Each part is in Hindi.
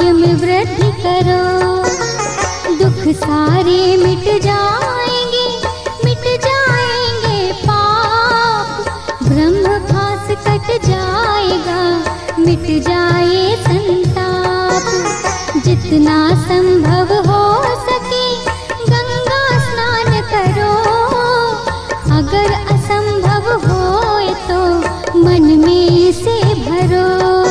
भाग्य में वृद्धि करो। दुख सारे मिट जाएंगे पाप, ब्रह्म पास कट जाएगा, मिट जाए संताप। जितना संभव हो सके गंगा स्नान करो, अगर असंभव होए तो मन में से भरो।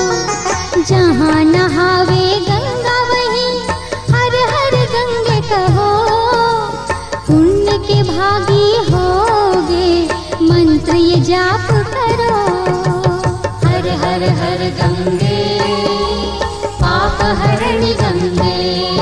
जहाँ नहावे गंगा वहीं हर हर गंगे कहो, पुण्य के भागी होगे मंत्र ये जाप करो। हर हर हर गंगे पाप हरणी गंगे,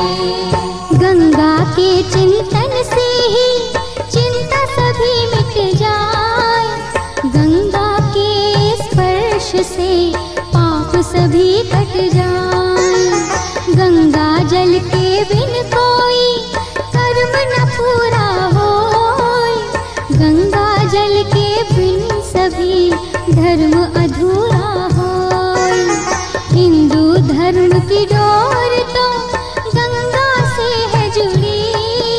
गंगा के चिंतन से ही चिंता सभी मिट जाए, गंगा के स्पर्श से पाप सभी कट जाए। गंगा जल के बिन कोई कर्म न पूरा होए, गंगा जल के बिन सभी धर्म अधूरा होए। हिंदू धर्म की डोर तो गंगा से है जुड़ी,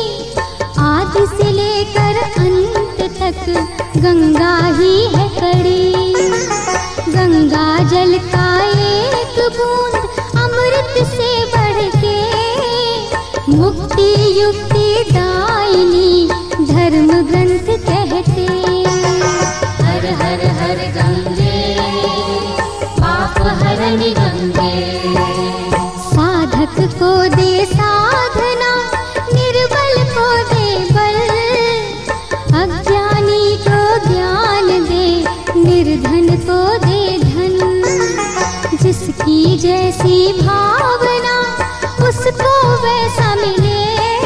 आदि से लेकर अंत तक गंगा ही है कड़ी। गंगा जल का एक बूंद अमृत से बढ़ के, मुक्ति युक्ति दायिनी धर्म ग्रंथ कहते। हर हर हर गंगे पाप हरणी गंगे, साधक को दे साधना, निर्बल को दे बल, अज्ञानी को ज्ञान दे, निर्धन को दे धन। जिसकी जैसी भावना उसको वैसा मिले,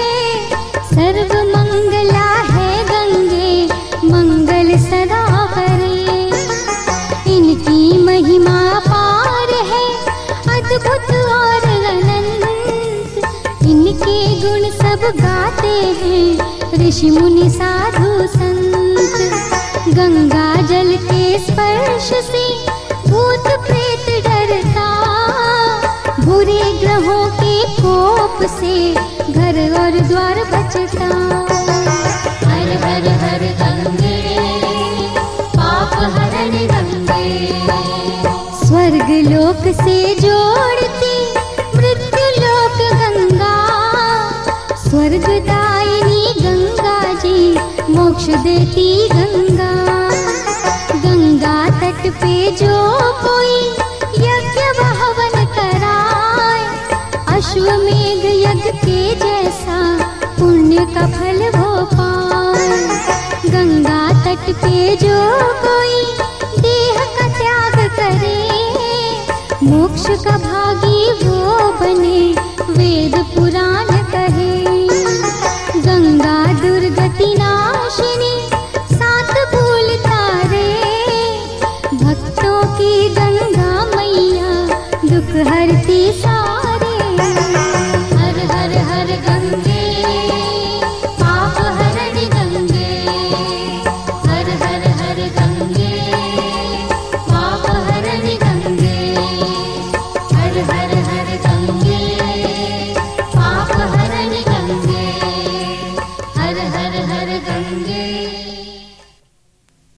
सर्व मंगला है गंगे, मंगल सदा करे। इनकी महिमा पार है अद्भुत और अनंत, इनके गुण सब गाते हैं ऋषि मुनि साधु संत। गंगा जल के स्पर्श से भूत प्रेत डरता, बुरे ग्रहों के कोप से घर और द्वार बचता। हर हर हर गंगे पाप हरणी गंगे, स्वर्ग लोक से जोड़ती मृत्यु लोक गंगा, स्वर्गदायिनी गंगा जी मोक्ष देती गंगा। गंगा तट पे जो कोई यज्ञ हवन कराए, अश्वमेध यज्ञ के जैसा पुण्य का फल वो पाए।